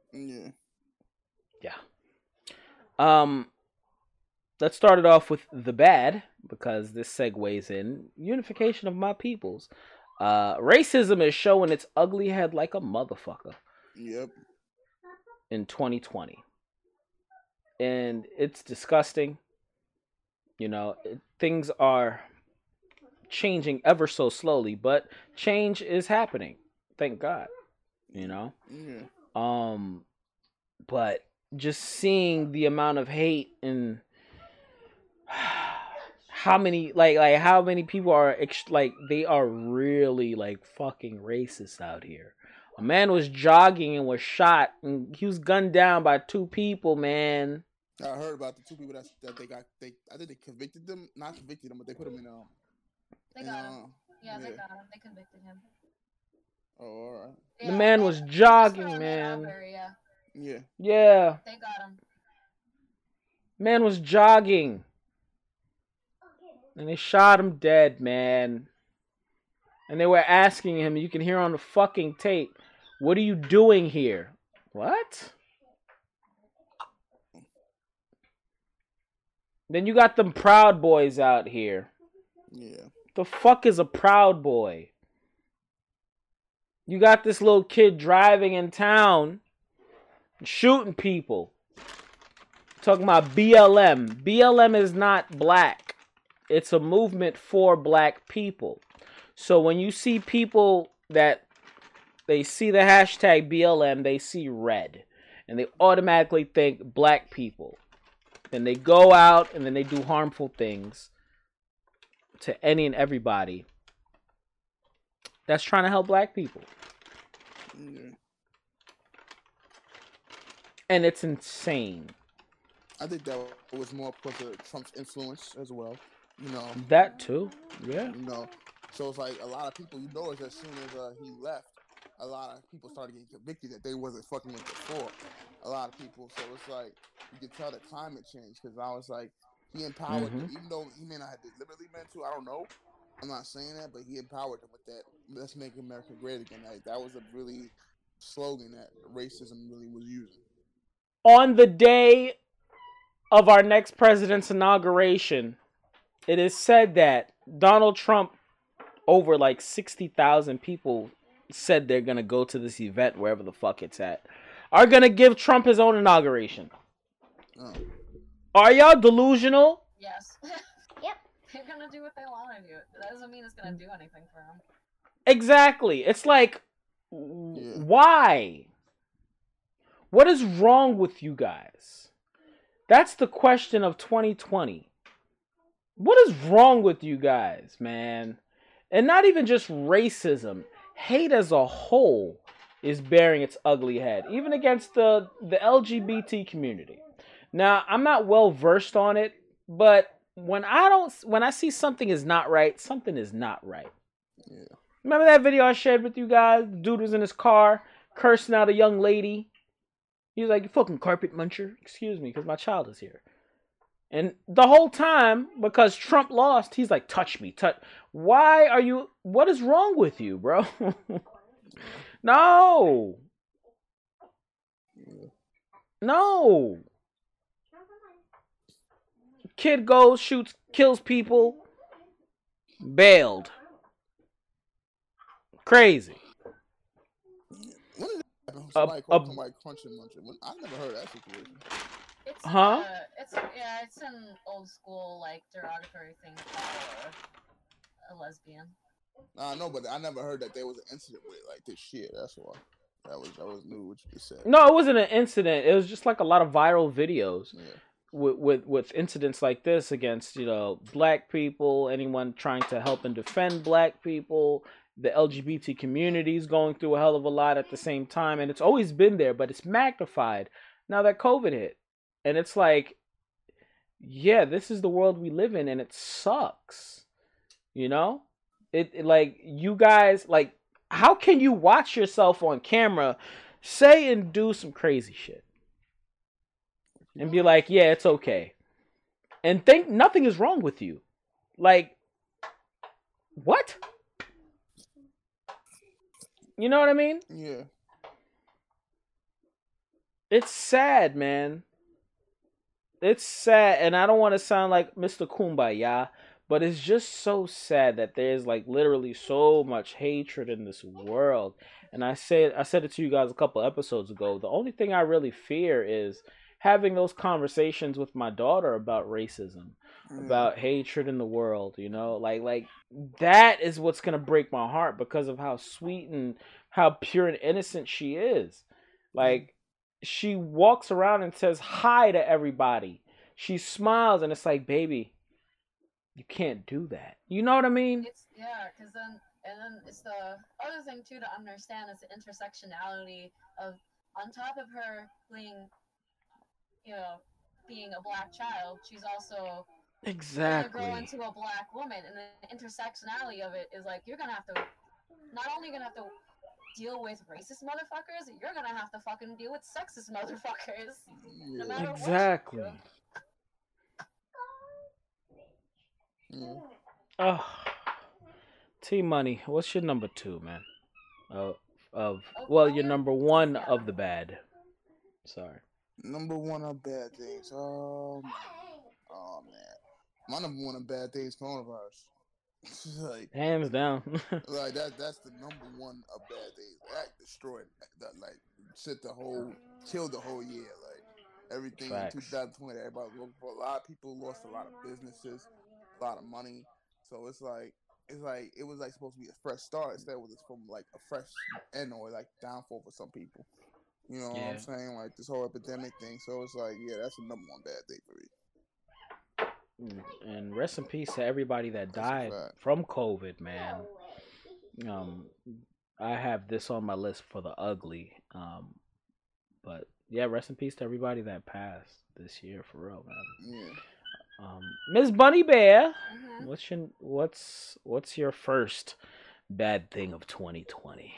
Yeah. Yeah. Um, let's start it off with the bad because this segues in unification of my peoples. Racism is showing its ugly head like a motherfucker Yep. in 2020, and it's disgusting. Things are changing ever so slowly, but change is happening. Thank God. You know. Yeah. Um, but just seeing the amount of hate and how many how many people are like they are really like fucking racist out here. A man was jogging and was shot, and he was gunned down by two people, man. I heard about the two people that they got. They I think they convicted them, not convicted them, but they put them in They in got him. Yeah, they yeah. got him. They convicted him. Oh, all right. The Yeah, man they was it was just for jogging, a hit man. robbery. Yeah, Yeah. Yeah, they got him. man was jogging, and they shot him dead, man. And they were asking him, you can hear on the fucking tape, "What are you doing here?" What? Then you got them Proud Boys out here. Yeah. The fuck is a Proud Boy? You got this little kid driving in town, shooting people. Talking about BLM. BLM is not black. It's a movement for black people. So when you see people that they see the hashtag BLM, they see red. And they automatically think black people. Then they go out and then they do harmful things to any and everybody that's trying to help black people. Yeah. And it's insane. I think that was more because of Trump's influence as well. You know. That too. Yeah. You know. So it's like a lot of people. You notice as soon as he left, a lot of people started getting convicted that they wasn't fucking with before. A lot of people. So it's like you can tell the climate change because I was like he empowered them, Mm-hmm. even though he may not have deliberately meant to. I don't know. I'm not saying that, but he empowered them with that. Let's make America great again. Like, that was a really slogan that racism really was using. On the day of our next president's inauguration, it is said that Donald Trump, over like 60,000 people said they're going to go to this event, wherever the fuck it's at, are going to give Trump his own inauguration. Oh. Are y'all delusional? Yes. Yep. They're gonna do what they want to do. That doesn't mean it's gonna do anything for them. Exactly. It's like, Yeah. why? What is wrong with you guys? That's the question of 2020. What is wrong with you guys, man? And not even just racism. Hate as a whole is bearing its ugly head, even against the LGBT community. Now, I'm not well versed on it, but when I see something is not right, something is not right. Yeah. Remember that video I shared with you guys? The dude was in his car cursing out a young lady. He was like, "You fucking carpet muncher." Excuse me, because my child is here. And the whole time, because Trump lost, he's like, "Touch me, touch." Why are you? What is wrong with you, bro? No, Yeah. no. Kid goes, shoots, kills people, bailed. Crazy. When did that happen? A, Somebody a, called somebody crunching muncher. I never heard that situation. huh? It's an old school like derogatory thing for a lesbian. Nah, I know, but I never heard that there was an incident with it like this shit. That's why. That was new what you just said. No, it wasn't an incident. It was just like a lot of viral videos Yeah. with incidents like this against black people, anyone trying to help and defend black people. The LGBT community is going through a hell of a lot at the same time, and it's always been there, but it's magnified now that COVID hit, and it's like, yeah, this is the world we live in, and it sucks. You know, it like you guys like. How can you watch yourself on camera say and do some crazy shit and be like, yeah, it's okay, and think nothing is wrong with you? Like, what? You know what I mean? Yeah. It's sad, man. It's sad, and I don't want to sound like Mr. Kumbaya, but it's just so sad that there's like literally so much hatred in this world. And I said it to you guys a couple episodes ago. The only thing I really fear is having those conversations with my daughter about racism, Yeah, about hatred in the world, you know? Like that is what's going to break my heart because of how sweet and how pure and innocent she is. yeah, Like she walks around and says hi to everybody. She smiles and it's like, baby, you can't do that. You know what I mean? It's yeah, because then it's the other thing too to understand is the intersectionality of on top of her being you know being a black child, she's also gonna grow Exactly. into a black woman, and the intersectionality of it is like you're gonna have to not only gonna have to deal with racist motherfuckers, you're gonna have to fucking deal with sexist motherfuckers, no yeah, matter what you do. Exactly. yeah. Oh, T Money, what's your number two, man? Of Oh, well, your earlier, number one yeah. of the bad. Sorry. Number one of bad things. Oh man. My number one of bad things coronavirus. like Hands down. like that's the number one of bad things. That destroyed that like shit the whole killed the whole year. Like everything in Facts. 2020, everybody was looking for a lot of people lost a lot of businesses, a lot of money. So it's like it was like supposed to be a fresh start instead it was from like a fresh end or like downfall for some people. You know what I'm Yeah. saying? Like this whole epidemic thing. So it's like, yeah, that's the number one bad thing for me. And rest in peace to everybody that That's a died fact. from COVID, man. Um, I have this on my list for the ugly. But yeah, rest in peace to everybody that passed this year, for real, man. Yeah. Miss Bunny Bear, Mm-hmm. what's your first bad thing of 2020?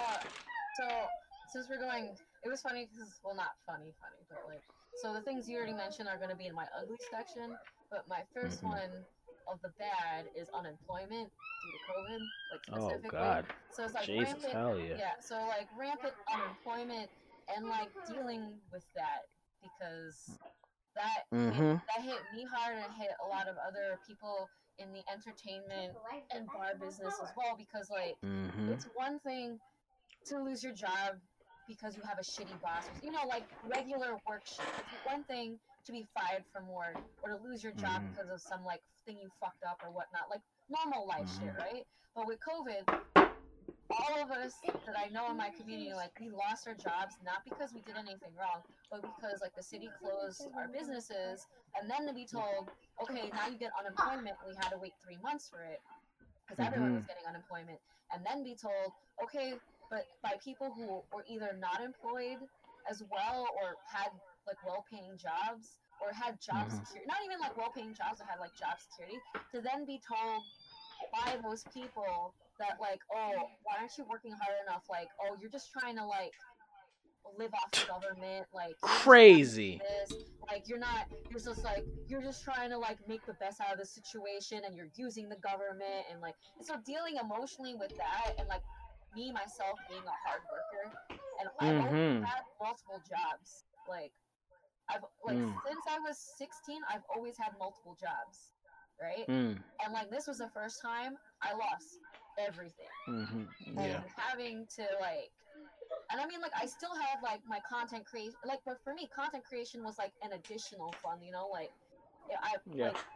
So since we're going, it was funny because well, not funny, but like so the things you already mentioned are going to be in my ugly section, but my first Hmm. one of the bad is unemployment due to COVID, like Oh specifically. God, So it's like Jesus, rampant, hell yeah. yeah. So like rampant unemployment and like dealing with that because Mm-hmm. that hit me hard and it hit a lot of other people in the entertainment and bar business as well because like Mm-hmm. it's one thing to lose your job because you have a shitty boss. You know, like regular work shit. It's one thing to be fired from work or to lose your job Mm-hmm. because of some like thing you fucked up or whatnot, like normal life shit, Mm-hmm. right? But with COVID, all of us that I know in my community, like we lost our jobs not because we did anything wrong, but because like the city closed our businesses, and then to be told, okay, now you get unemployment. We had to wait 3 months for it because everyone Mm-hmm. was getting unemployment, and then be told, okay, but by people who were either not employed as well or had like well-paying jobs or had job Mm-hmm. security, not even like well-paying jobs or had like job security, to then be told by those people that like, oh, why aren't you working hard enough? Like, oh, you're just trying to like live off the government. Like you're just trying to do Crazy. this. Like you're just trying to like make the best out of the situation, and you're using the government and like and so dealing emotionally with that and like me myself being a hard worker and I've always Mm-hmm. had multiple jobs. Like I've like Mm. since I was 16, I've always had multiple jobs, right? Mm. And like this was the first time I lost everything Mm-hmm. and Yeah. having to like and I mean like I still have like my content creation like but for me content creation was like an additional fun, you know, like I Yeah. like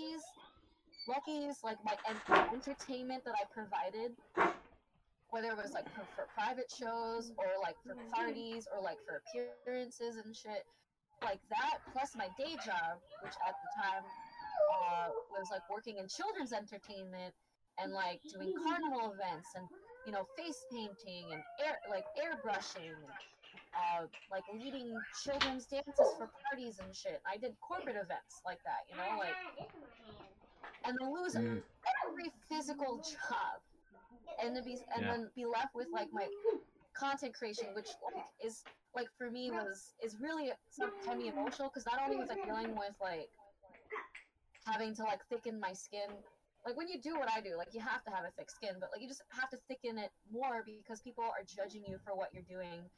Lucky's like my entertainment that I provided whether it was like for private shows or like for parties or like for appearances and shit like that plus my day job which at the time was like working in children's entertainment and like doing carnival events and you know face painting and airbrushing and like leading children's dances for parties and shit. I did corporate events like that, you know, like and then lose Mm. every physical job and Yeah. then be left with like my content creation, which like is like for me was is really some can be emotional because not only was I dealing with like having to like thicken my skin. Like when you do what I do, like you have to have a thick skin, but like you just have to thicken it more because people are judging you for what you're doing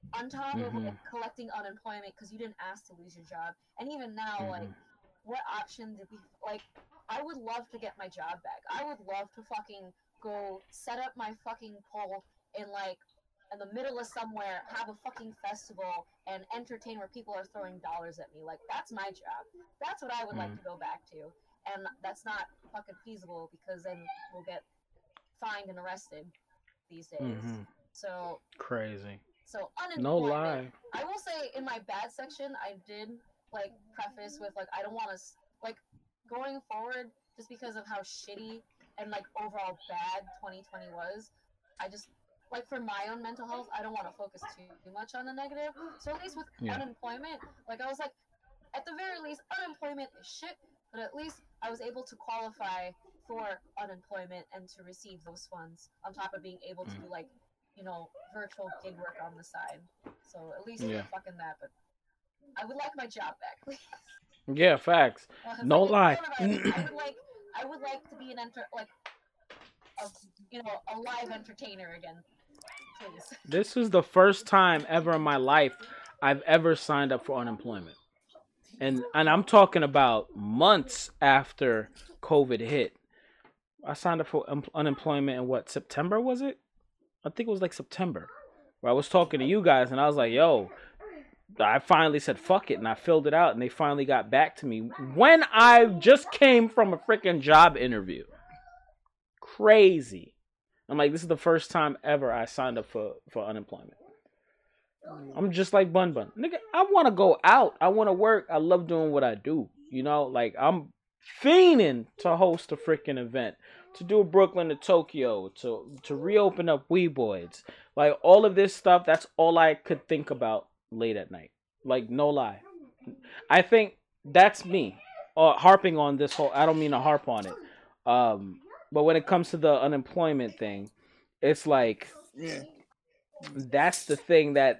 on top of like collecting unemployment because you didn't ask to lose your job, and even now, like, what option did we like? I would love to get my job back. I would love to fucking go set up my fucking pole in like in the middle of somewhere, have a fucking festival, and entertain where people are throwing dollars at me. Like, that's my job. That's what I would like to go back to. And that's not fucking feasible because then we'll get fined and arrested these days. So crazy. So unemployment. No lie. I will say in my bad section, I did like preface with like I don't want to like going forward just because of how shitty and like overall bad 2020 was. I just like for my own mental health, I don't want to focus too much on the negative. So at least with unemployment, like I was like, at the very least, unemployment is shit. But at least I was able to qualify for unemployment and to receive those funds on top of being able to do like, you know, virtual gig work on the side. So at least fucking that. But I would like my job back, please. Yeah, facts. No lie. I would like to be an a live entertainer again, please. This is the first time ever in my life I've ever signed up for unemployment. And I'm talking about months after COVID hit. I signed up for unemployment in what, September was it? I think it was like September. Where I was talking to you guys and I was like, yo, I finally said fuck it and I filled it out and they finally got back to me when I just came from a freaking job interview. Crazy. I'm like, this is the first time ever I signed up for unemployment. I'm just like Bun Bun. Nigga, I want to go out. I want to work. I love doing what I do. You know, like I'm fiending to host a freaking event, to do a Brooklyn to Tokyo, to reopen up Weeboids. Like all of this stuff, that's all I could think about late at night. Like no lie. I think that's me harping on this whole, I don't mean to harp on it. But when it comes to the unemployment thing, it's like, that's the thing that's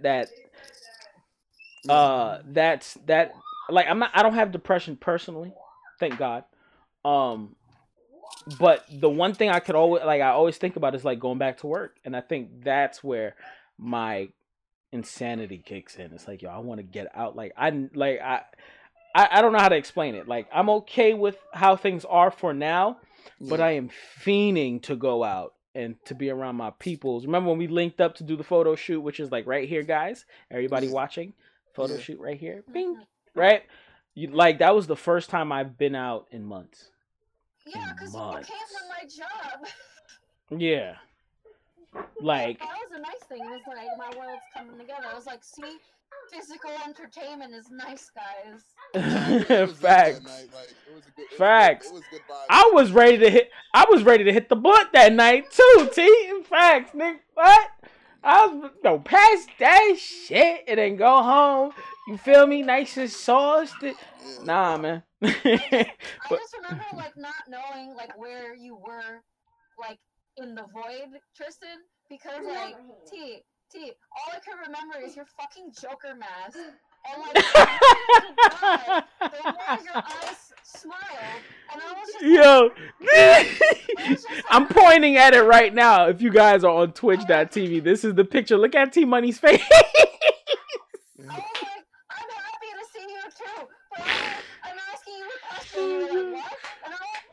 like I don't have depression personally, thank God. But the one thing I always think about is like going back to work, and I think that's where my insanity kicks in. It's like, yo, I want to get out. I don't know how to explain it. Like I'm okay with how things are for now, but I am fiending to go out and to be around my peoples. Remember when we linked up to do the photo shoot, which is like right here, guys? Everybody watching? Photo shoot right here. Bing. Right? That was the first time I've been out in months. Yeah, because you came from my job. Yeah. Like... That was a nice thing. It was like, my world's coming together. I was like, see? Physical entertainment is nice, guys. Facts. Facts. It was good vibes. I was ready to hit the blunt that night too, T. Facts, nigga. What? I was pass that shit and then go home. You feel me? Nice and sauced. Nah, man. I just remember like not knowing like where you were, like in the void, Tristan, because like T, all I can remember is your fucking Joker mask. And like, the more your eyes smiled, and I was just yo, I'm pointing at it right now. If you guys are on Twitch.tv, this is the picture. Look at T Money's face. I was like, I'm happy to see you too, but I'm asking you a question. You're like, what? And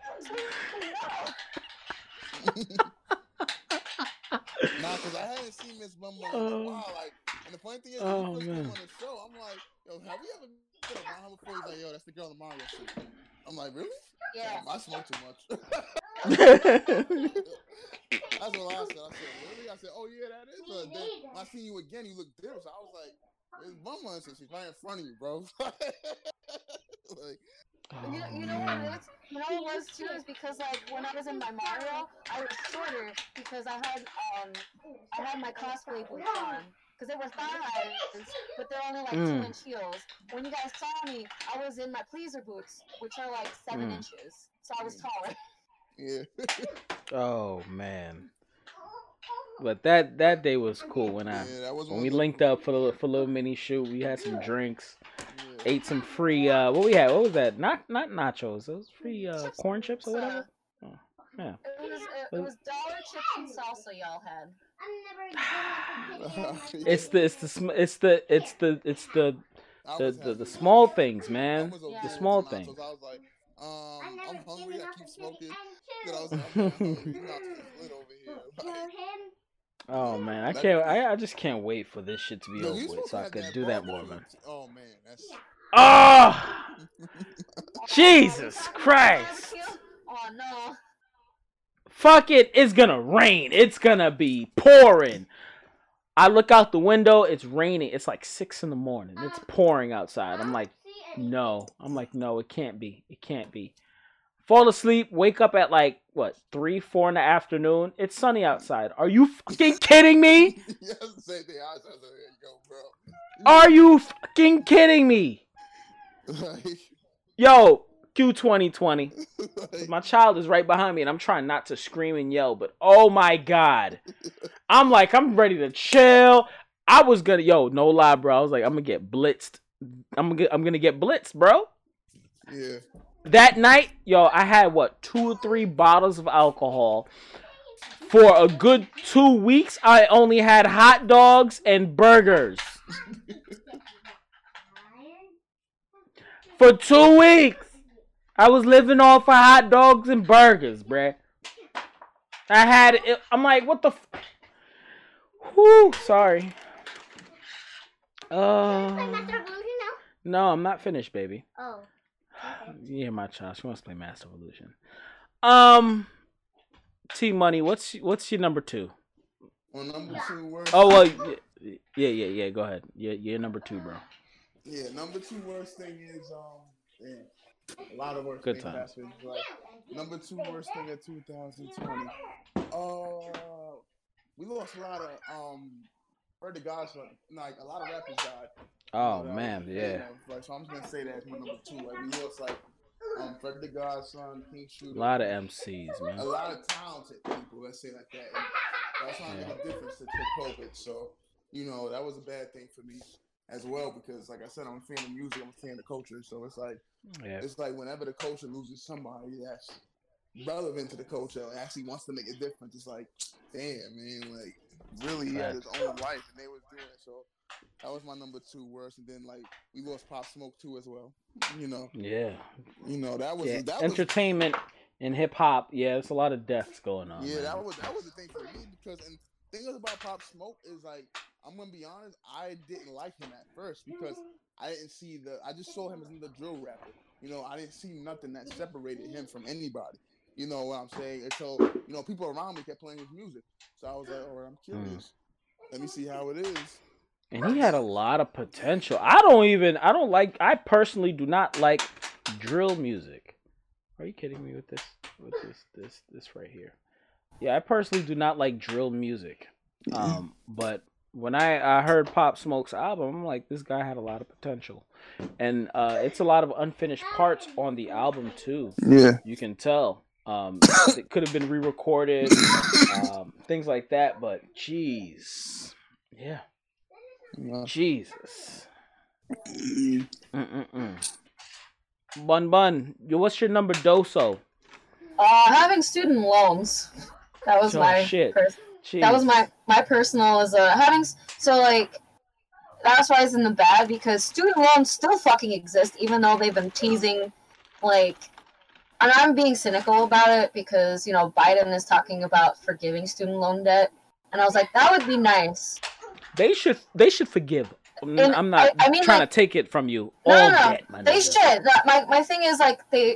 I'm like, no. Nah, because I hadn't seen Miss Bumble in a while. Like, and the funny thing is, when you first came on the show, I'm like, yo, have you ever been around her before? He's like, yo, that's the girl in the Mario suit. I'm like, really? Yeah. I smoke too much. That's what I said. I said, really? I said, oh yeah, that is her. Then when I seen you again, you look different. So I was like, Miss Bumble, and she's right in front of you, bro. Like, you know what it is? You know what it was too is because like when I was in my Mario, I was shorter because I had my cosplay boots on because they were thigh highs, but they're only like 2-inch heels. When you guys saw me, I was in my pleaser boots, which are like 7 inches, so I was taller. Yeah. Oh man. But that day was cool when we linked up for a little mini shoot. We had some drinks, ate some free what we had. What was that? Not nachos. It was free corn chips or whatever. Oh, yeah. It was dollar chips and salsa y'all had. It's the small things, man. The small things. I was like, I'm hungry. I keep smoking. Then I was like, I'm hungry. You not lit over here. Like, oh man, I can't. I just can't wait for this shit to be over with, so I could do that more, man. Oh man, that's. Oh, Jesus Christ! Oh no. Fuck it! It's gonna rain. It's gonna be pouring. I look out the window. It's raining. It's like 6 a.m. It's pouring outside. I'm like, no. No, it can't be. It can't be. Fall asleep. Wake up at like what 3, 4 in the afternoon. It's sunny outside. Are you fucking kidding me? Yeah, that's the same thing. I was like, there you go, bro. Are you fucking kidding me? Yo, Q 2020. My child is right behind me, and I'm trying not to scream and yell, but oh my god. I'm ready to chill. I was gonna, no lie, bro. I was like, I'm gonna get blitzed. I'm gonna get blitzed, bro. Yeah. That night, I had 2 or 3 bottles of alcohol. For a good 2 weeks, I only had hot dogs and burgers. For 2 weeks, I was living off of hot dogs and burgers, bruh. I'm like, what the whew, sorry. No, I'm not finished, baby. Oh. Okay. Yeah, my child. She wants to play Master Evolution. T Money, what's your number 2? Well, number 2 worst. Oh well, yeah. Go ahead. You're number 2, bro. Yeah, number 2 worst thing is damn, a lot of worst Good things times. happened. Like number 2 worst thing of 2020. We lost a lot of heard the guys like a lot of rappers died. Oh man, yeah. Like, so I'm just gonna say that as my number 2. Like we lost like Fred the Godson, King Shooter. A lot of MCs, man. A lot of talented people, let's say like that. And that's not make a difference to COVID. So, that was a bad thing for me as well because like I said, I'm a fan of music, I'm a fan of culture. So it's like whenever the culture loses somebody that's relevant to the culture and actually wants to make a difference, it's like, damn, man, like really he had his own life and they was doing it. So that was my number 2 worst, and then like we lost Pop Smoke too as well. Yeah. That was entertainment and hip hop. Yeah, there's a lot of deaths going on. Yeah, man. that was the thing for me because and the thing about Pop Smoke is like I'm gonna be honest, I didn't like him at first because I didn't see I just saw him as the drill rapper. I didn't see nothing that separated him from anybody. You know what I'm saying? And so people around me kept playing his music, so I was like, all right, I'm curious. Let me see how it is. And he had a lot of potential. I personally do not like drill music. Are you kidding me with this? With this right here? Yeah, I personally do not like drill music. But when I heard Pop Smoke's album, I'm like, this guy had a lot of potential. And it's a lot of unfinished parts on the album too. Yeah. You can tell. It could have been re-recorded, things like that, but jeez. Yeah. Jesus. Bun, what's your number doso? Having student loans. That was that was my personal is having that's why it's in the bad because student loans still fucking exist even though they've been teasing and I'm being cynical about it because Biden is talking about forgiving student loan debt and I was like that would be nice. They should forgive. I'm not trying to take it from you. Debt, they should. My thing is it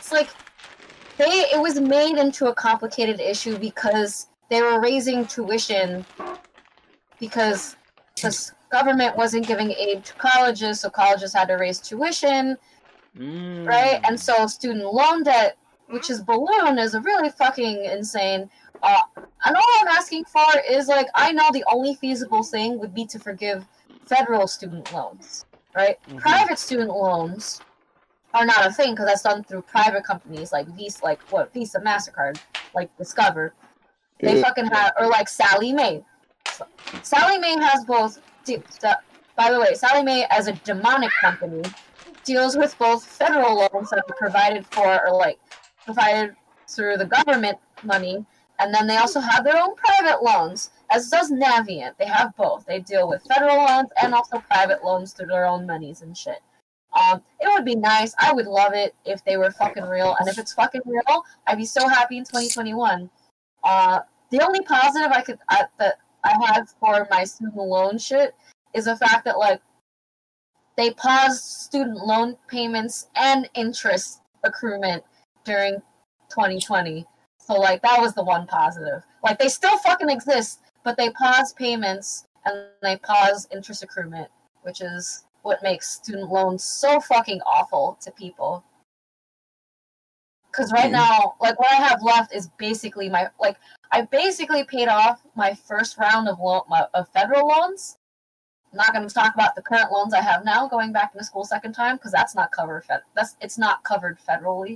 was made into a complicated issue because they were raising tuition because the government wasn't giving aid to colleges, so colleges had to raise tuition, right? And so student loan debt, which is balloon, is really fucking insane. And all I'm asking for is, I know the only feasible thing would be to forgive federal student loans, right? Mm-hmm. Private student loans are not a thing because that's done through private companies like Visa, Visa, MasterCard, Discover. They fucking have, or Sally Mae. Sally Mae has both. By the way, Sally Mae, as a demonic company, deals with both federal loans that are provided for, or provided through the government money. And then they also have their own private loans. as does Navient. They have both. They deal with federal loans and also private loans through their own monies and shit. It would be nice. I would love it if they were fucking real. And if it's fucking real, I'd be so happy in 2021. The only positive that I have for my student loan shit is the fact that, like, they paused student loan payments and interest accruement during 2020. So, like, that was the one positive. Like, they still fucking exist, but they paused payments and they paused interest accruement, which is what makes student loans so fucking awful to people. Because right now, like, what I have left is basically I basically paid off my first round of federal loans. I'm not going to talk about the current loans I have now going back into school second time, because that's not covered. It's not covered federally.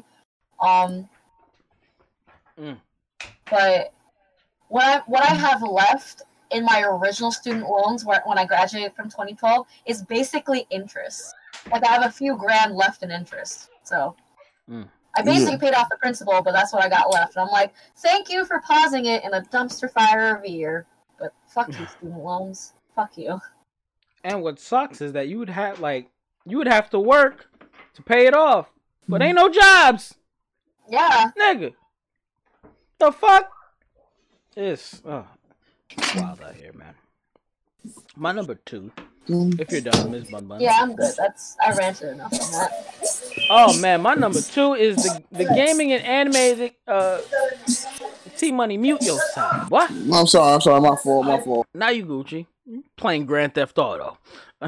But what I have left in my original student loans when I graduated from 2012 is basically interest. Like, I have a few grand left in interest. So I basically paid off the principal, but that's what I got left. And I'm like, thank you for pausing it in a dumpster fire of a year. But fuck you, student loans. Fuck you. And what sucks is that you would have to work to pay it off. But ain't no jobs. Yeah. Nigga. The fuck? It's wild out here, man. My number 2. If you're done, Ms. Bun Bun. Yeah, I'm good. I ranted enough on that. Oh man, my number 2 is the gaming and anime. T-Money, mute your side. What? I'm sorry. My fault. Now you Gucci. Playing Grand Theft Auto.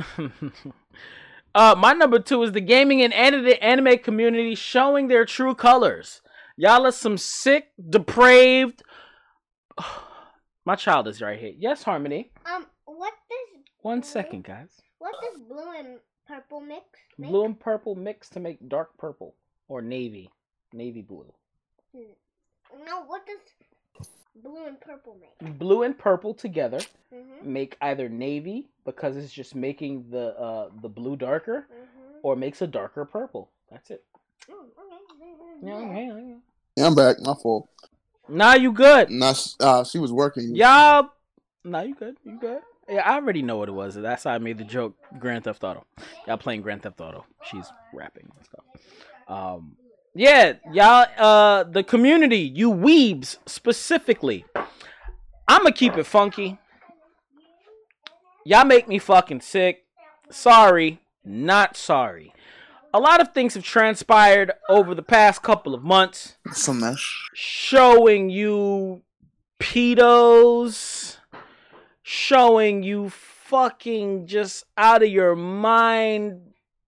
My number 2 is the gaming and anime community showing their true colors. Y'all are some sick, depraved. My child is right here. Yes, Harmony. What does... One second, guys. What does blue and purple mix make? Blue and purple mix to make dark purple. Or navy. Navy blue. No, what does blue and purple make? Blue and purple together make either navy, because it's just making the blue darker, or makes a darker purple. That's it. Yeah, I'm back. My fault. Nah, you good. Nah, she was working. Y'all. Nah, you good. You good. Yeah, I already know what it was. That's how I made the joke. Grand Theft Auto. Y'all playing Grand Theft Auto. She's rapping and stuff. Yeah, y'all. The community, you weebs specifically. I'ma keep it funky. Y'all make me fucking sick. Sorry, not sorry. A lot of things have transpired over the past couple of months. Some mess. Showing you pedos. Showing you fucking just out of your mind.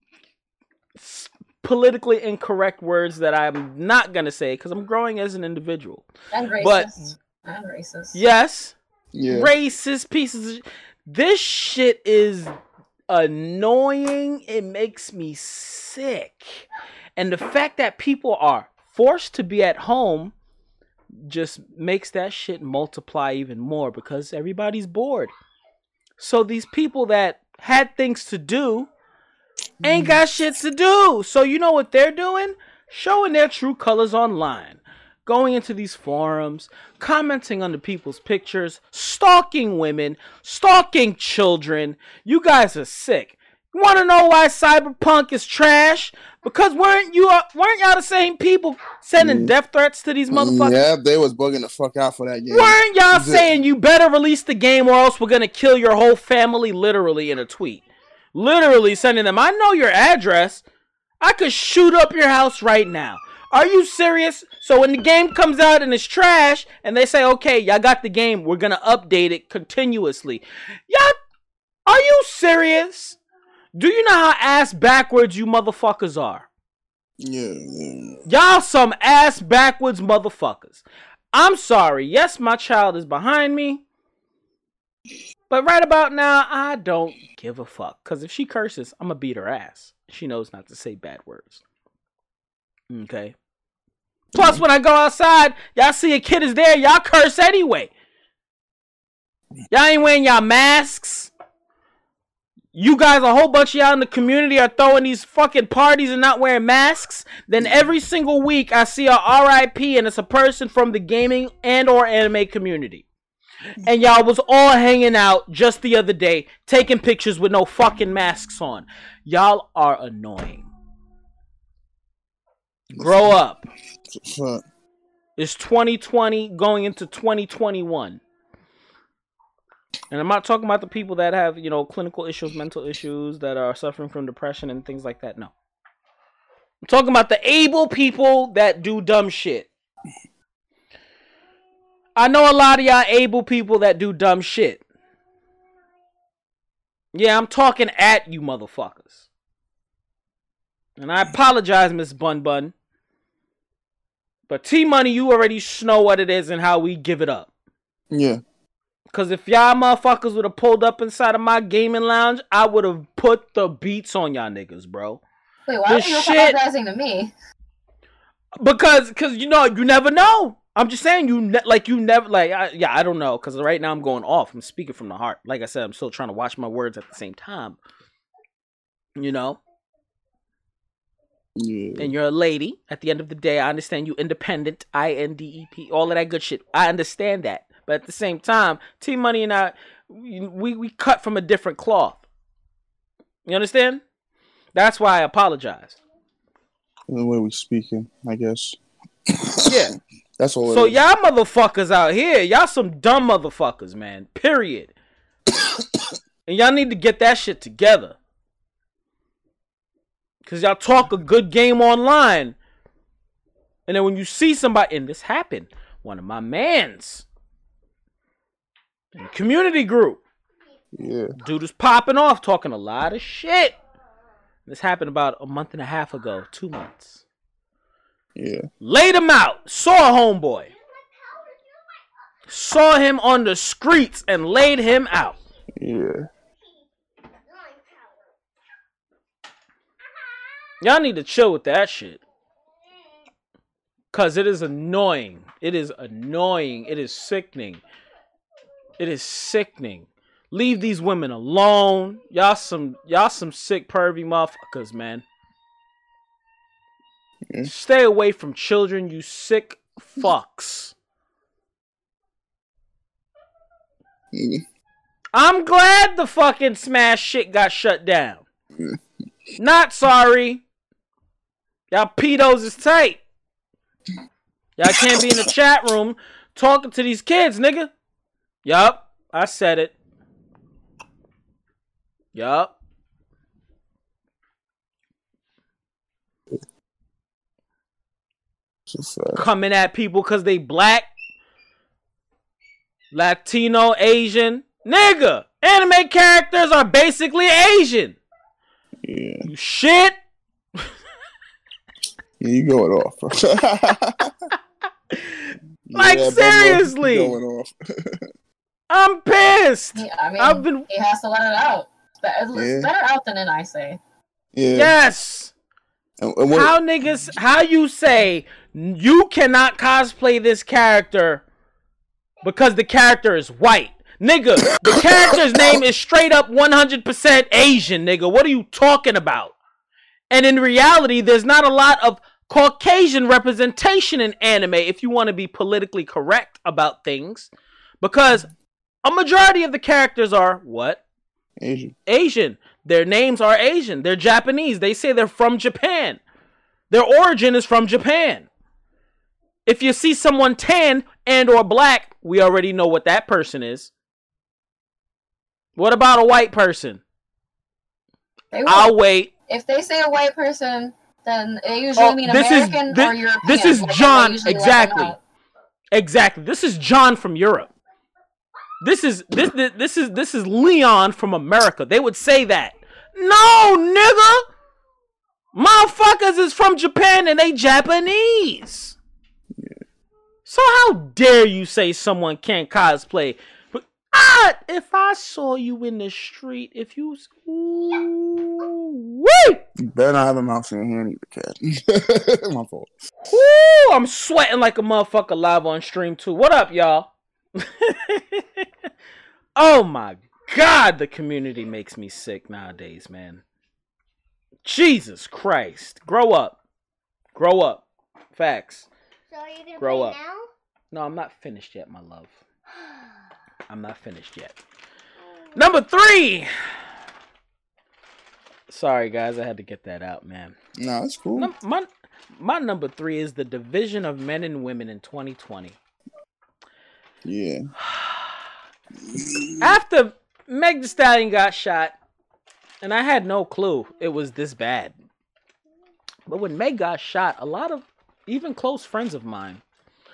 Politically incorrect words that I'm not going to say because I'm growing as an individual. And racist. And racist. Yes. Yeah. Racist pieces of... This shit is... annoying. It makes me sick. And the fact that people are forced to be at home just makes that shit multiply even more because everybody's bored. So these people that had things to do ain't got shit to do. So you know what they're doing? Showing their true colors online. Going into these forums, commenting on the people's pictures, stalking women, stalking children. You guys are sick. You want to know why Cyberpunk is trash? Because weren't y'all the same people sending death threats to these motherfuckers? Yeah, they was bugging the fuck out for that game. Weren't y'all saying you better release the game or else we're gonna kill your whole family? Literally in a tweet, literally sending them. I know your address. I could shoot up your house right now. Are you serious? So when the game comes out and it's trash, and they say, okay, y'all got the game, we're gonna update it continuously. Y'all, are you serious? Do you know how ass backwards you motherfuckers are? Yeah. Y'all some ass backwards motherfuckers. I'm sorry. Yes, my child is behind me. But right about now, I don't give a fuck. Because if she curses, I'm gonna beat her ass. She knows not to say bad words. Okay. Plus, when I go outside, y'all see a kid is there, y'all curse anyway. Y'all ain't wearing y'all masks. You guys, a whole bunch of y'all in the community are throwing these fucking parties and not wearing masks. Then every single week, I see a RIP and it's a person from the gaming and or anime community. And y'all was all hanging out just the other day, taking pictures with no fucking masks on. Y'all are annoying. Grow up. It's 2020 going into 2021. And I'm not talking about the people that have, you know, clinical issues, mental issues, that are suffering from depression and things like that. No. I'm talking about the able people that do dumb shit. I know a lot of y'all able people that do dumb shit. Yeah, I'm talking at you motherfuckers. And I apologize, Miss Bun Bun. But T-Money, you already know what it is and how we give it up. Yeah. Because if y'all motherfuckers would have pulled up inside of my gaming lounge, I would have put the beats on y'all niggas, bro. Wait, why are you apologizing to me? Because you know, you never know. I'm just saying, I don't know. Because right now I'm going off. I'm speaking from the heart. Like I said, I'm still trying to watch my words at the same time. You know? Yeah. And you're a lady. At the end of the day, I understand you independent, INDEP, all of that good shit. I understand that. But at the same time, T-Money and I, we cut from a different cloth. You understand? That's why I apologize. The way we speaking, I guess. Yeah. That's all. So y'all motherfuckers out here, y'all some dumb motherfuckers, man. Period. And y'all need to get that shit together. Because y'all talk a good game online. And then when you see somebody, and this happened, one of my mans in the community group. Yeah. Dude is popping off, talking a lot of shit. This happened about a month and a half ago, 2 months. Yeah. Laid him out. Saw a homeboy. Saw him on the streets and laid him out. Yeah. Y'all need to chill with that shit. Cause it is annoying. It is annoying. It is sickening. It is sickening. Leave these women alone. Y'all some sick pervy motherfuckers, man. Yeah. Stay away from children, you sick fucks. Yeah. I'm glad the fucking Smash shit got shut down. Yeah. Not sorry. Y'all pedos is tight. Y'all can't be in the chat room talking to these kids, nigga. Yup, I said it. Yup. Coming at people because they black, Latino, Asian. Nigga, anime characters are basically Asian. Yeah. You shit. Yeah, you going off. Like, yeah, seriously. Going off. I'm pissed. Yeah, I mean, he has to let it out. It's better out than in, I say. Yeah. Yes. How you say you cannot cosplay this character because the character is white? Nigga, the character's name is straight up 100% Asian, nigga. What are you talking about? And in reality, there's not a lot of Caucasian representation in anime, if you want to be politically correct about things. Because a majority of the characters are what? Asian. Their names are Asian. They're Japanese. They say they're from Japan. Their origin is from Japan. If you see someone tan and or black, we already know what that person is. What about a white person? I'll wait. If they say a white person, then they usually mean American or European. This is John. Exactly. Exactly. This is John from Europe. This is Leon from America. They would say that. No, nigga. Motherfuckers is from Japan and they Japanese. Yeah. So how dare you say someone can't cosplay? But if I saw you in the street, if you you better not have a mouse in your hand either, cat. My fault. Ooh, I'm sweating like a motherfucker live on stream too. What up, y'all? Oh my God, the community makes me sick nowadays, man. Jesus Christ. Grow up. Grow up. Facts. So are you gonna Grow play up. now? No, I'm not finished yet, my love. I'm not finished yet. Number 3. Sorry, guys. I had to get that out, man. No, that's cool. My number 3 is the division of men and women in 2020. Yeah. After Meg Thee Stallion got shot, and I had no clue it was this bad. But when Meg got shot, a lot of even close friends of mine,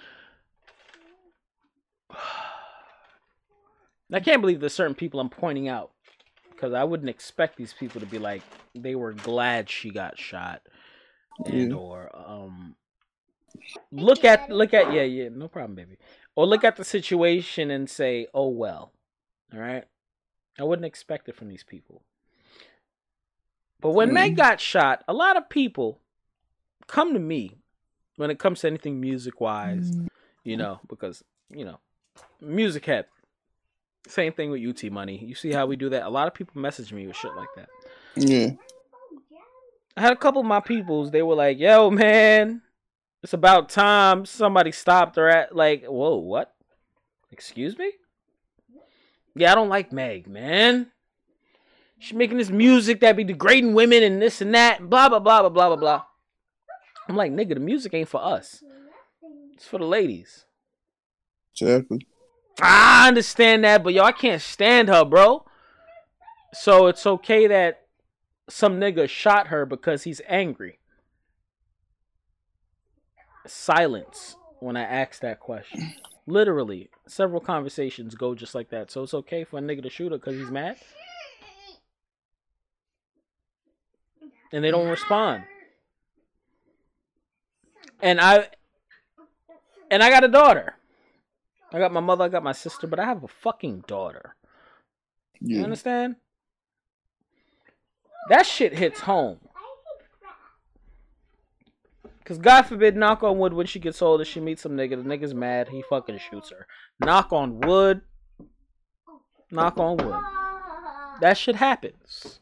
I can't believe there's certain people I'm pointing out, because I wouldn't expect these people to be like, they were glad she got shot, and or look at yeah, no problem, baby, or look at the situation and say, oh well, all right. I wouldn't expect it from these people. But when Meg got shot, a lot of people come to me when it comes to anything music wise, you know, because, you know, music head. Same thing with UT Money. You see how we do that? A lot of people message me with shit like that. Yeah. I had a couple of my peoples, they were like, yo, man, it's about time somebody stopped her at, like, whoa, what? Excuse me? Yeah, I don't like Meg, man. She's making this music that be degrading women and this and that, blah, blah, blah, blah, blah, blah, blah. I'm like, nigga, the music ain't for us. It's for the ladies. Exactly. I understand that, but yo, I can't stand her, bro. So it's okay that some nigga shot her because he's angry. Silence when I ask that question. Literally, several conversations go just like that. So it's okay for a nigga to shoot her because he's mad? And they don't respond. And I got a daughter. I got my mother, I got my sister, but I have a fucking daughter. Yeah. You understand? That shit hits home. Because God forbid, knock on wood, when she gets older, she meets some nigga, the nigga's mad, he fucking shoots her. Knock on wood. Knock on wood. That shit happens.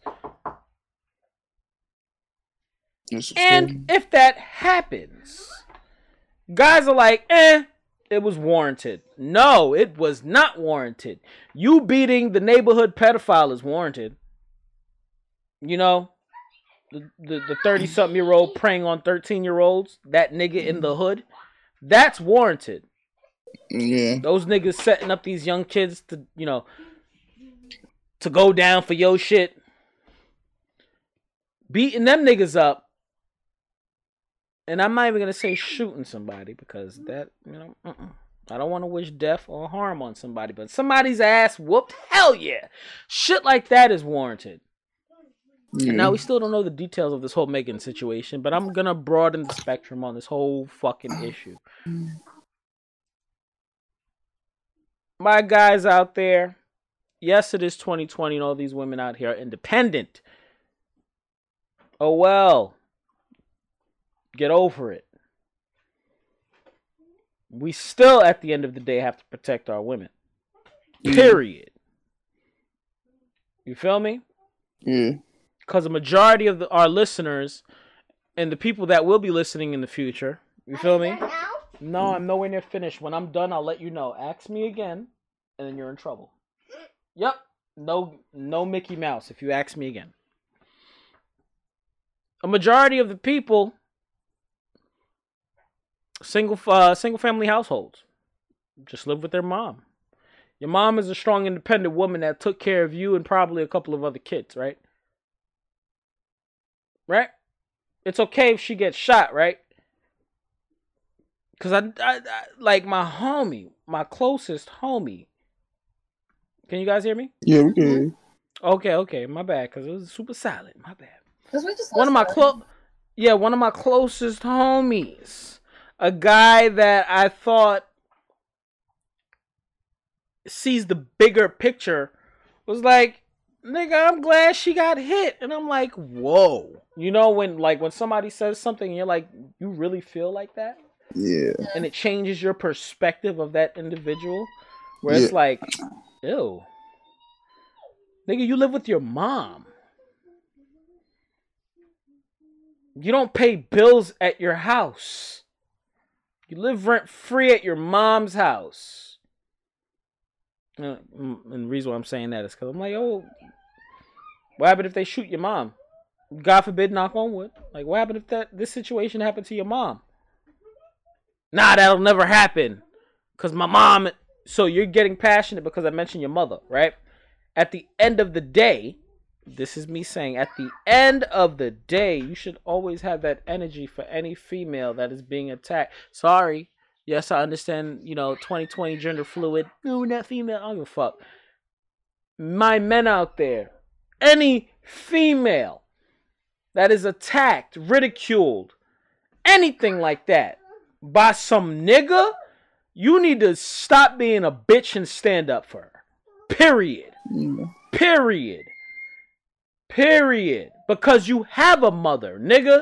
And if that happens, guys are like, it was warranted. No, it was not warranted. You beating the neighborhood pedophile is warranted. You know, the 30-something-year-old preying on 13-year-olds, that nigga in the hood, that's warranted. Yeah. Those niggas setting up these young kids to, you know, to go down for your shit. Beating them niggas up. And I'm not even going to say shooting somebody because that, you know, I don't want to wish death or harm on somebody. But somebody's ass whooped, hell yeah. Shit like that is warranted. Yeah. And now we still don't know the details of this whole Megan situation, but I'm going to broaden the spectrum on this whole fucking issue. My guys out there, yes, it is 2020 and all these women out here are independent. Oh, well. Get over it. We still, at the end of the day, have to protect our women. Period. You feel me? Yeah. Because a majority of our listeners and the people that will be listening in the future, you feel me? No, I'm nowhere near finished. When I'm done, I'll let you know. Ask me again, and then you're in trouble. Yep. No Mickey Mouse if you ask me again. A majority of the people, single family households, just live with their mom. Your mom is a strong, independent woman that took care of you and probably a couple of other kids, right? Right? It's okay if she gets shot, right? Because I like my homie, my closest homie. Can you guys hear me? Yeah, we can. Okay, my bad, because it was super silent. My bad. One of my closest homies, a guy that I thought sees the bigger picture, was like, nigga, I'm glad she got hit. And I'm like, whoa. You know, when somebody says something and you're like, you really feel like that? Yeah. And it changes your perspective of that individual, where it's like, ew. Nigga, you live with your mom. You don't pay bills at your house. You live rent free at your mom's house. And the reason why I'm saying that is because I'm like, oh, what happened if they shoot your mom? God forbid, knock on wood. Like, what happened if this situation happened to your mom? Nah, that'll never happen. Because my mom... So you're getting passionate because I mentioned your mother, right? At the end of the day, this is me saying, at the end of the day, you should always have that energy for any female that is being attacked. Sorry. Yes, I understand, 2020 gender fluid. No, not female. I don't give a fuck. My men out there, any female that is attacked, ridiculed, anything like that by some nigga, you need to stop being a bitch and stand up for her. Period. Period. Period. Because you have a mother, nigga.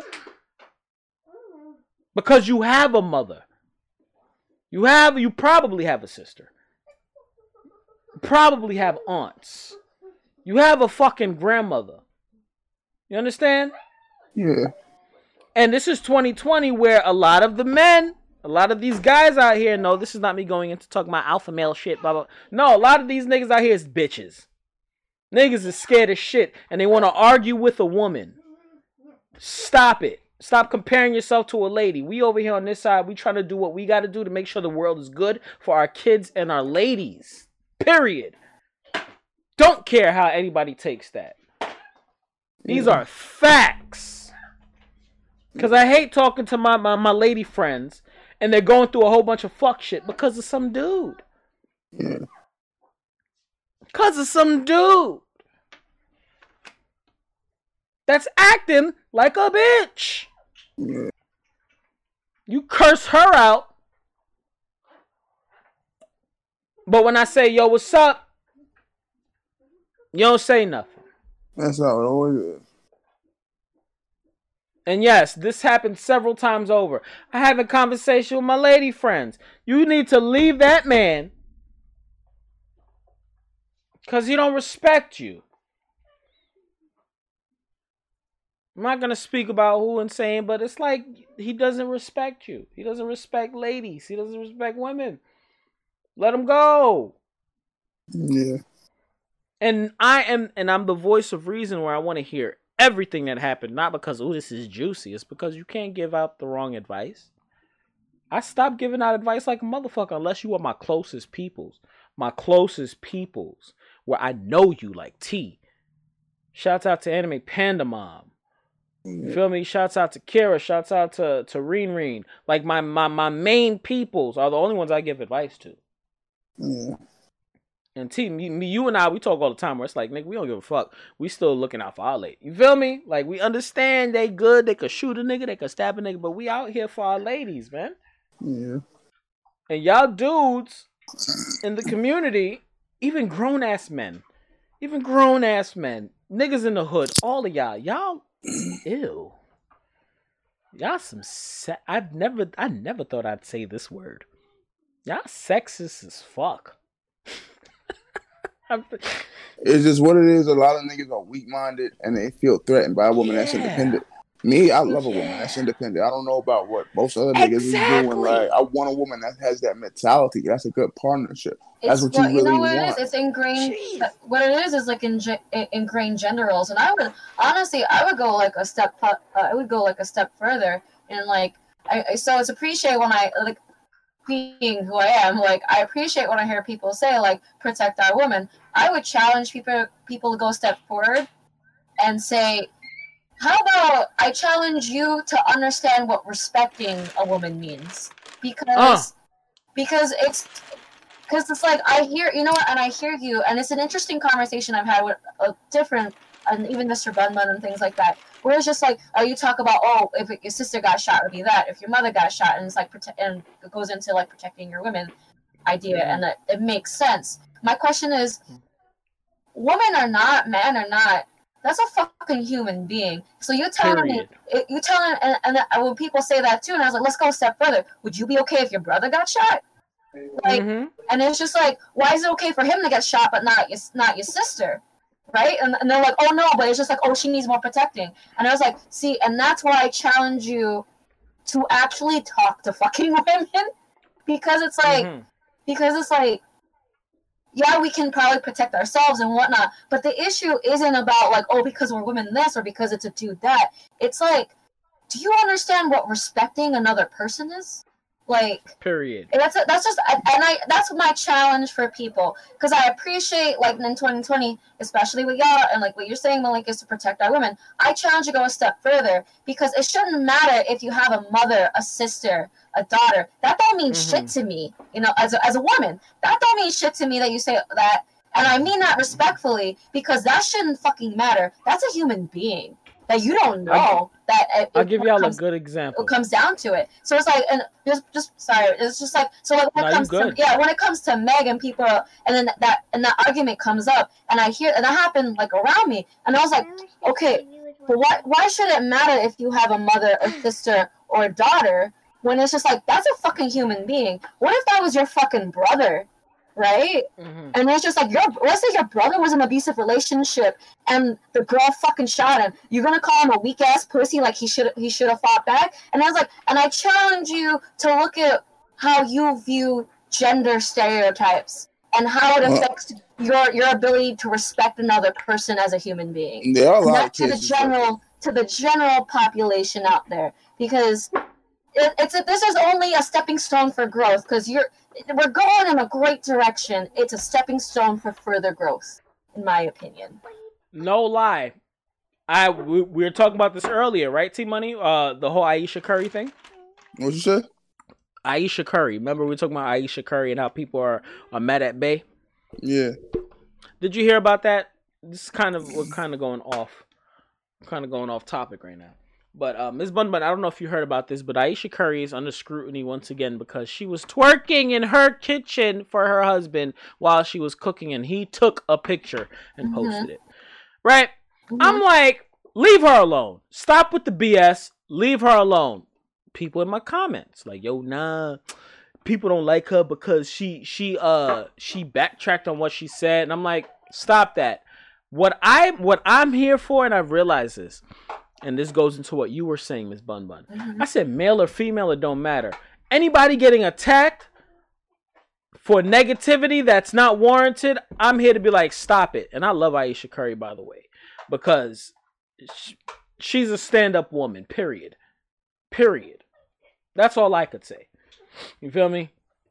Because you have a mother. You probably have a sister. You probably have aunts. You have a fucking grandmother. You understand? Yeah. And this is 2020 where a lot of the men, a lot of these guys out here, no, this is not me going into talking about alpha male shit, blah, blah. No, a lot of these niggas out here is bitches. Niggas is scared as shit and they want to argue with a woman. Stop it. Stop comparing yourself to a lady. We over here on this side, we trying to do what we got to do to make sure the world is good for our kids and our ladies. Period. Don't care how anybody takes that. These are facts. Because I hate talking to my lady friends and they're going through a whole bunch of fuck shit because of some dude. Yeah. Because of some dude that's acting like a bitch. Yeah. You curse her out. But when I say, yo, what's up? You don't say nothing. That's how it always is. And yes, this happened several times over. I have a conversation with my lady friends. You need to leave that man because he don't respect you. I'm not going to speak about who and saying, but it's like he doesn't respect you. He doesn't respect ladies. He doesn't respect women. Let him go. Yeah. And I'm the voice of reason where I want to hear everything that happened. Not because, oh, this is juicy. It's because you can't give out the wrong advice. I stopped giving out advice like a motherfucker unless you are my closest peoples. My closest peoples. Where I know you like T. Shouts out to Anime Panda Mom. You feel me? Shouts out to Kira. Shouts out to Reen. Like my main peoples are the only ones I give advice to. Yeah. And T, you and I, we talk all the time where it's like, nigga, we don't give a fuck. We still looking out for our lady. You feel me? Like, we understand they good. They could shoot a nigga. They could stab a nigga. But we out here for our ladies, man. Yeah. And y'all dudes in the community, even grown-ass men, niggas in the hood, all of y'all, ew. Y'all some I never thought I'd say this word. Y'all sexist as fuck. It's just what it is. A lot of niggas are weak-minded and they feel threatened by a woman that's independent. Me, I love a woman that's independent. I don't know about what most other niggas is doing. Like, I want a woman that has that mentality. That's a good partnership. That's what you really want. It is? It's ingrained. Jeez. What it is like ingrained gender roles. And I would honestly, I would go like a step. I would go like a step further. And like, so it's appreciate when I like. Being who I am, like I appreciate when I hear people say like protect our women. I would challenge people to go a step forward and say, how about I challenge you to understand what respecting a woman means? Because it's like I hear, you know what, and I hear you, and it's an interesting conversation I've had with a different, and even Mr. Bunman and things like that, where it's just like, you talk about, oh, if your sister got shot, it would be that. If your mother got shot, and it's like, and it goes into like protecting your women idea, and it makes sense. My question is, woman or not, man or not, that's a fucking human being. So you're telling me, and when people say that too, and I was like, let's go a step further. Would you be okay if your brother got shot? Like, and it's just like, why is it okay for him to get shot, but not your sister? Right? And they're like, oh no, but it's just like, oh, she needs more protecting. And I was like, see, and that's why I challenge you to actually talk to fucking women. Because it's like, yeah, we can probably protect ourselves and whatnot, but the issue isn't about like, oh, because we're women this or because it's a dude that. It's like, do you understand what respecting another person is? Like, Period. that's just, that's my challenge for people, because I appreciate, like, in 2020, especially with y'all, and like what you're saying, Malik, is to protect our women. I challenge you to go a step further, because it shouldn't matter if you have a mother, a sister, a daughter. That don't mean shit to me, you know, as a woman. That don't mean shit to me that you say that, and I mean that respectfully, because that shouldn't fucking matter. That's a human being that you don't know. I'll give y'all a good example. It comes down to it. So it's like, and just sorry, it's just like, so like when it comes to, when it comes to Meg and people, and then that argument comes up, and I hear, and that happened like around me, and I was like, okay, but why should it matter if you have a mother, a sister, or a daughter, when it's just like, that's a fucking human being? What if that was your fucking brother? Right? And it's just like, let's say your brother was in an abusive relationship and the girl fucking shot him. You're gonna call him a weak ass pussy, like he should have fought back? And I was like, and I challenge you to look at how you view gender stereotypes and how it affects your ability to respect another person as a human being. There are a lot of to the general population out there, because this is only a stepping stone for growth, because we're going in a great direction. It's a stepping stone for further growth, in my opinion. No lie. We were talking about this earlier, right, T-Money? The whole Ayesha Curry thing. What you said? Ayesha Curry. Remember we were talking about Ayesha Curry and how people are mad at Bay? Yeah. Did you hear about that? This is we're kind of going off topic right now. But Ms. Bun Bun, I don't know if you heard about this, but Ayesha Curry is under scrutiny once again because she was twerking in her kitchen for her husband while she was cooking, and he took a picture and posted it. Right? I'm like, leave her alone. Stop with the BS. Leave her alone. People in my comments like, yo, nah, people don't like her because she backtracked on what she said, and I'm like, stop that. What I'm here for, and I've realized this. And this goes into what you were saying, Ms. Bun Bun. I said male or female, it don't matter. Anybody getting attacked for negativity that's not warranted, I'm here to be like, stop it. And I love Ayesha Curry, by the way, because she's a stand-up woman, period. Period. That's all I could say. You feel me?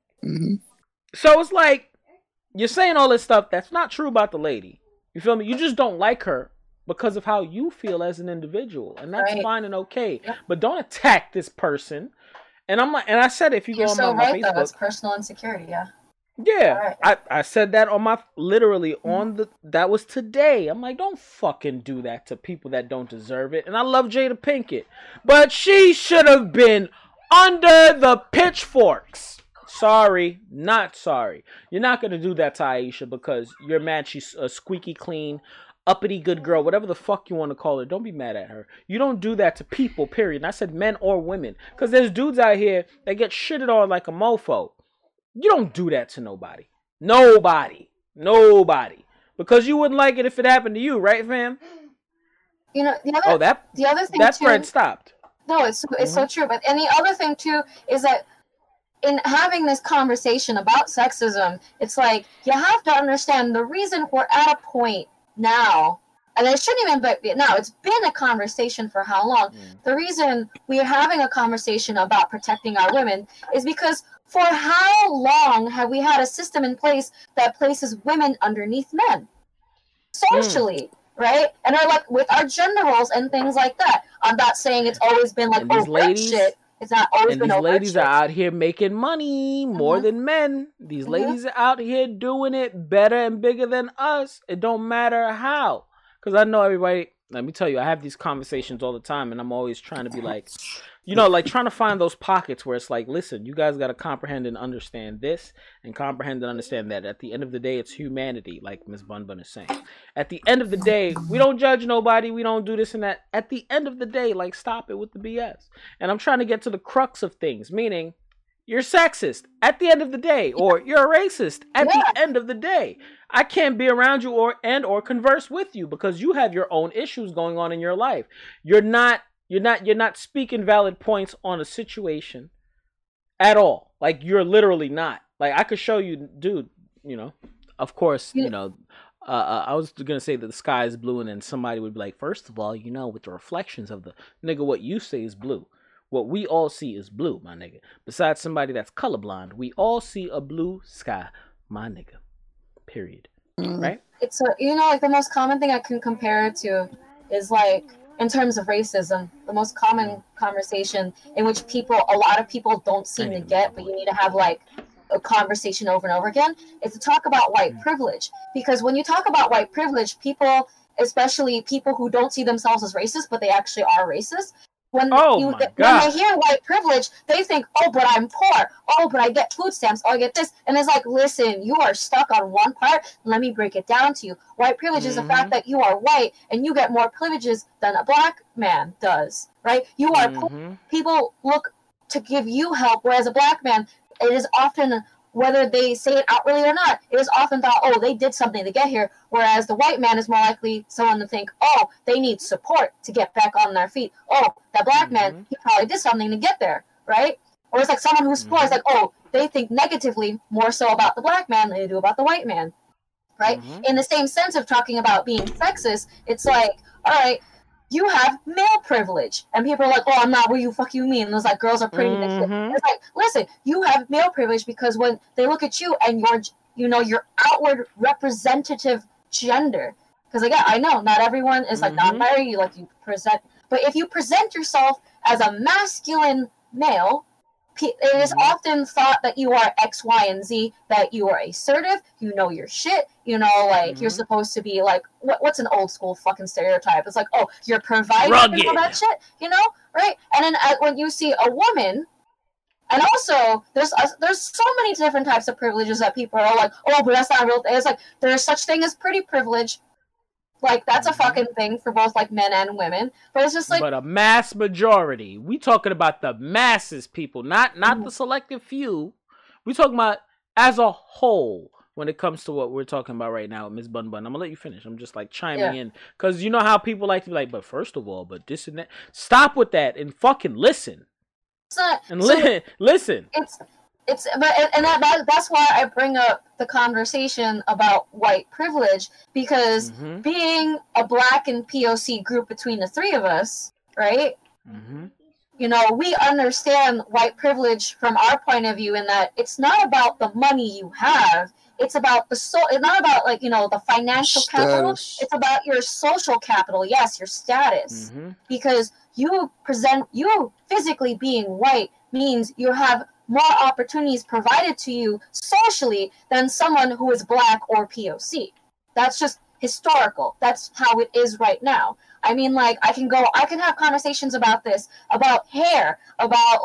So it's like, you're saying all this stuff that's not true about the lady. You feel me? You just don't like her because of how you feel as an individual, and that's fine and okay. But don't attack this person. And I'm like, and I said, if you go on my Facebook, that's personal insecurity. Yeah, I said that on my that was today. I'm like, don't fucking do that to people that don't deserve it. And I love Jada Pinkett, but she should have been under the pitchforks. Sorry, not sorry. You're not gonna do that to Ayesha because you're mad she's a squeaky clean, uppity good girl, whatever the fuck you want to call her. Don't be mad at her. You don't do that to people, period. And I said men or women, because there's dudes out here that get shitted on like a mofo. You don't do that to nobody. Nobody. Because you wouldn't like it if it happened to you, right, fam? You know, the other thing that too, thread stopped. No, it's so true. But and the other thing too is that in having this conversation about sexism, it's like you have to understand the reason we're at a point now, and it shouldn't even be now, it's been a conversation for how long. The reason we're having a conversation about protecting our women is because for how long have we had a system in place that places women underneath men socially, right? And are like with our gender roles and things like that. I'm not saying it's always been like shit. It's not always been these ladies are out here making money more than men. These ladies are out here doing it better and bigger than us. It don't matter how. Because I know everybody, let me tell you, I have these conversations all the time, and I'm always trying to be like, you know, like trying to find those pockets where it's like, listen, you guys got to comprehend and understand this, and comprehend and understand that. At the end of the day, it's humanity, like Ms. Bun Bun is saying. At the end of the day, we don't judge nobody. We don't do this and that. At the end of the day, like, stop it with the BS. And I'm trying to get to the crux of things, meaning you're sexist at the end of the day, or you're a racist at the end of the day. I can't be around you or converse with you because you have your own issues going on in your life. You're not speaking valid points on a situation at all. Like, you're literally not. Like, I could show you, dude, you know, of course, I was gonna say that the sky is blue, and then somebody would be like, first of all, with the reflections of the nigga, what you say is blue. What we all see is blue, my nigga. Besides somebody that's colorblind, we all see a blue sky, my nigga. Period. Right? It's like the most common thing I can compare it to is like in terms of racism, the most common conversation in which a lot of people don't seem to get, but you need to have like a conversation over and over again, is to talk about white privilege. Because when you talk about white privilege, people, especially people who don't see themselves as racist, but they actually are racist, when they hear white privilege, they think, oh, but I'm poor. Oh, but I get food stamps. Oh, I get this. And it's like, listen, you are stuck on one part. Let me break it down to you. White privilege is the fact that you are white and you get more privileges than a black man does, right? You are poor. People look to give you help, whereas a black man, it is often, whether they say it outwardly or not, it is often thought, oh, they did something to get here. Whereas the white man is more likely someone to think, oh, they need support to get back on their feet. Oh, that black man, he probably did something to get there, right? Or it's like someone who's poor is like, oh, they think negatively more so about the black man than they do about the white man, right? In the same sense of talking about being sexist, it's like, all right, you have male privilege. And people are like, oh, I'm not, what you mean? And it's like, girls are pretty. It's like, listen, you have male privilege because when they look at you and your outward representative gender, because again, I know not everyone is like non-binary, you present, but if you present yourself as a masculine male, it is often thought that you are X, Y, and Z, that you are assertive, you know your shit, you're supposed to be like, what's an old school fucking stereotype? It's like, oh, you're providing and all that shit, right? And then when you see a woman, and also there's so many different types of privileges that people are like, oh, but that's not a real thing. It's like, there's such thing as pretty privilege. Like, that's a fucking thing for both, like, men and women. But it's just like... But a mass majority. We talking about the masses, people. Not the selective few. We talking about as a whole when it comes to what we're talking about right now with Ms. Bun Bun. I'm going to let you finish. I'm just, like, chiming in. Because you know how people like to be like, but first of all, but this and that. Stop with that and fucking listen. Listen. That's why I bring up the conversation about white privilege, because being a black and POC group between the three of us, right? We understand white privilege from our point of view in that it's not about the money you have. It's about it's not about the financial capital. It's about your social capital. Yes, your status, because you physically being white means you have more opportunities provided to you socially than someone who is black or POC. That's just historical. That's how it is right now. I mean, like, I can have conversations about this, about hair, about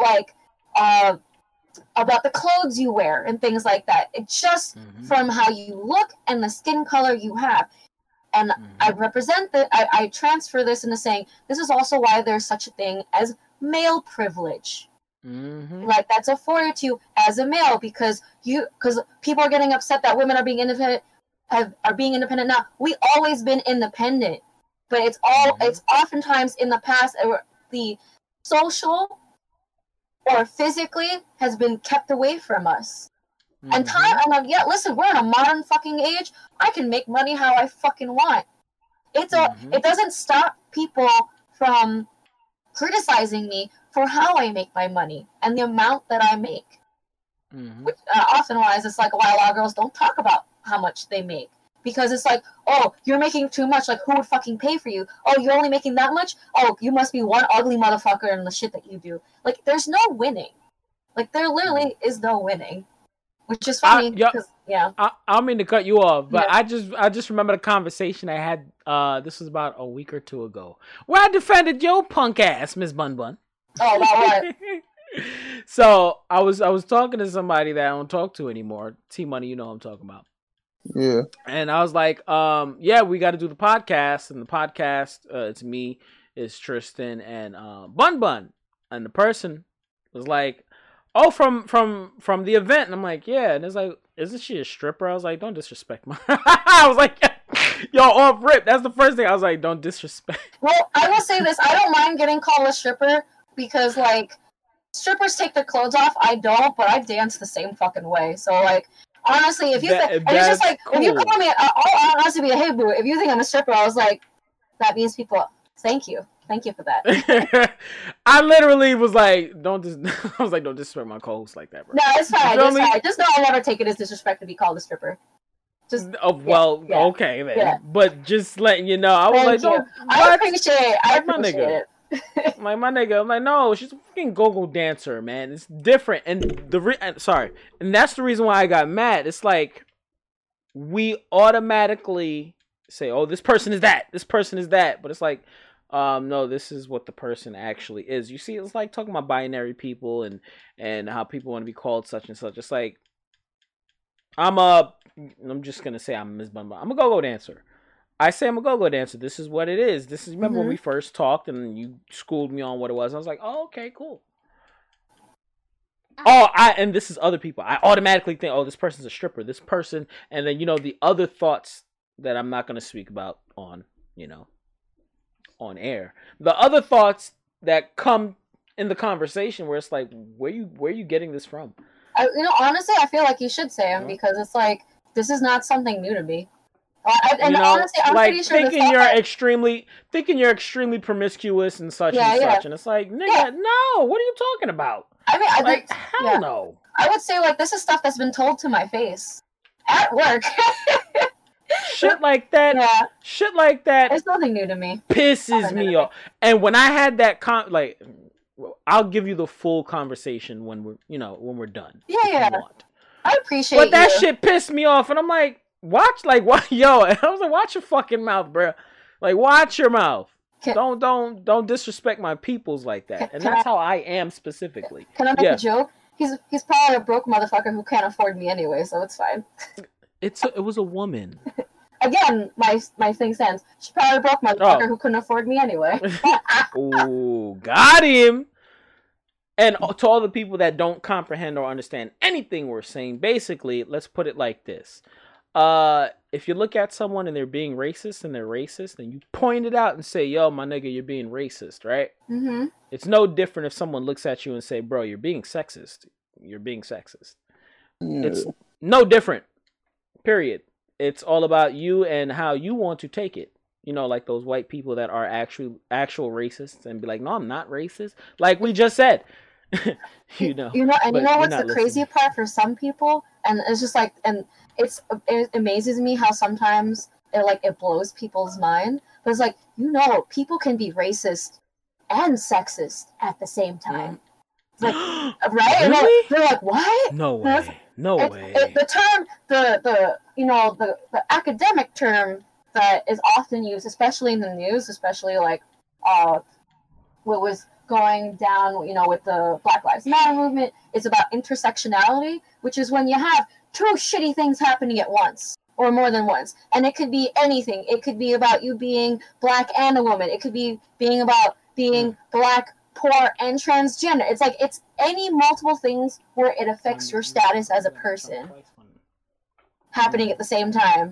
about the clothes you wear and things like that. It's just from how you look and the skin color you have. And I represent that. I transfer this into saying this is also why there's such a thing as male privilege. Like, that's afforded to you as a male because people are getting upset that women are being independent. Are being independent now. We always been independent, but it's oftentimes in the past the social or physically has been kept away from us. And listen, we're in a modern fucking age. I can make money how I fucking want. It doesn't stop people from criticizing me for how I make my money and the amount that I make. Which, often-wise, it's like why a lot of girls don't talk about how much they make. Because it's like, oh, you're making too much. Like, who would fucking pay for you? Oh, you're only making that much? Oh, you must be one ugly motherfucker in the shit that you do. Like, there's no winning. Like, there literally is no winning. Which is funny. I don't mean to cut you off, but I just remember the conversation I had, this was about a week or two ago, where I defended your punk ass, Ms. Bun Bun. Oh, about what? So I was talking to somebody that I don't talk to anymore. T-Money, you know what I'm talking about. Yeah. And I was like, we got to do the podcast. And the podcast, it's me, it's Tristan, and Bun Bun. And the person was like, oh, from the event. And I'm like, yeah. And it's like, isn't she a stripper? I was like, don't disrespect my... I was like, yo, off rip. That's the first thing. I was like, don't disrespect. Well, I will say this. I don't mind getting called a stripper because, like, strippers take their clothes off. I don't, but I dance the same fucking way. So, like, Honestly, if you That- think, and it's just that's like, if you cool. call me, I'll honestly be like, hey, boo, if you think I'm a stripper, I was like, that means people, thank you for that. I literally was like, don't I was like, don't disrespect my co-host like that, bro. No, it's fine. feel It's me? fine. Just know I never take it as disrespect to be called a stripper. Just Well, yeah. okay then. Yeah. But just letting you know, I was thank like, you. don't. I What? appreciate Like my it. nigga. Like my nigga, I'm like, no, she's a fucking go-go dancer, man. It's different, and and that's the reason why I got mad. It's like we automatically say, oh, this person is that, this person is that, but it's like, no, this is what the person actually is. You see, it's like talking about binary people and how people want to be called such and such. It's like, I'm just gonna say I'm Ms. Bumba. I'm a go-go dancer. I say I'm a go-go dancer. This is what it is. This is, remember when we first talked and you schooled me on what it was. I was like, oh, okay, cool. And this is other people. I automatically think, oh, this person's a stripper. This person, and then the other thoughts that I'm not gonna speak about on air. The other thoughts that come in the conversation where it's like, where you getting this from? Honestly, I feel like you should say them because it's like, this is not something new to me. Honestly, I'm like pretty sure thinking you're extremely promiscuous and such and such, and it's like, nigga, no, what are you talking about? I mean, hell no. I would say like this is stuff that's been told to my face at work. Shit like that. Yeah. Shit like that. It's nothing new to me. Pisses me off. And when I had that I'll give you the full conversation when we're done. Yeah. I appreciate. But that shit pissed me off, and I'm like, yo, I was like, watch your fucking mouth, bro. Like, watch your mouth. Don't disrespect my peoples like that. And that's how I am specifically. Can I make a joke? He's probably a broke motherfucker who can't afford me anyway, so it's fine. It was a woman. Again, my thing stands. She's probably a broke motherfucker who couldn't afford me anyway. Ooh, got him. And to all the people that don't comprehend or understand anything we're saying, basically, let's put it like this. If you look at someone and they're being racist and they're racist, then you point it out and say, yo, my nigga, you're being racist, right? Mm-hmm. It's no different if someone looks at you and say, bro, you're being sexist. You're being sexist. Yeah. It's no different, period. It's all about you and how you want to take it. Like those white people that are actual racists and be like, no, I'm not racist. Like we just said. You know what's the crazy part for some people? And it's just like, and it amazes me how sometimes it blows people's mind. But it's like, people can be racist and sexist at the same time. It's like, right? Really? They're like, what? No way. No way. The term, the academic term that is often used, especially in the news, especially like what was going down, with the Black Lives Matter movement, is about intersectionality, which is when you have two shitty things happening at once or more than once, and it could be anything. It could be about you being black and a woman. It could be about being black, poor, and transgender. It's like it's any multiple things where it affects your status as a person happening at the same time.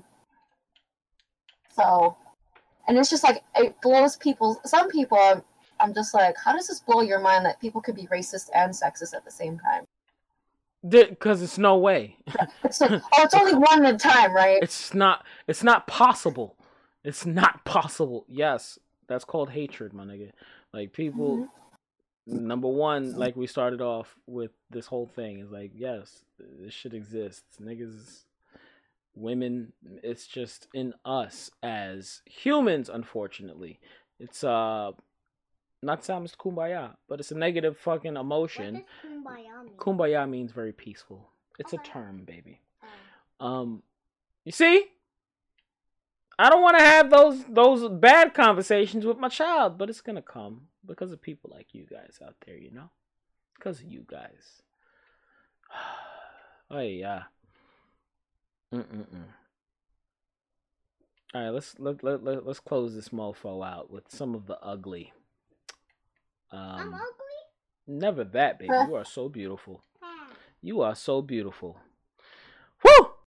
So, and it's just like it blows some people. I'm just like, how does this blow your mind that people could be racist and sexist at the same time? Because it's no way. It's like, it's only one at a time, right? It's not possible. It's not possible. Yes, that's called hatred, my nigga. Like, people, number one, like we started off with this whole thing, is like, yes, this shit exists. Niggas, women, it's just in us as humans, unfortunately. It's, not to sound kumbaya, but it's a negative fucking emotion. What does kumbaya mean? Kumbaya means very peaceful. It's a term, baby. You see? I don't want to have those bad conversations with my child, but it's gonna come because of people like you guys out there, because of you guys. Oh yeah. All right, let's close this mofo out with some of the ugly. I'm ugly? Never that, baby. You are so beautiful. You are so beautiful. Woo!